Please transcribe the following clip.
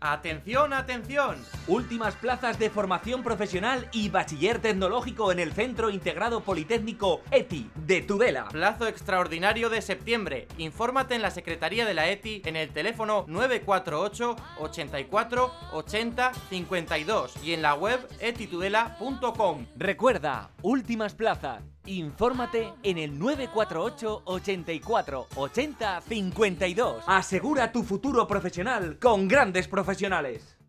¡Atención, atención! Últimas plazas de formación profesional y bachiller tecnológico en el Centro Integrado Politécnico ETI de Tudela. Plazo extraordinario de septiembre. Infórmate en la Secretaría de la ETI en el teléfono 948 84 80 52 y en la web etitudela.com. Recuerda, últimas plazas. Infórmate en el 948 84 80 52. Asegura tu futuro profesional con grandes profesionales.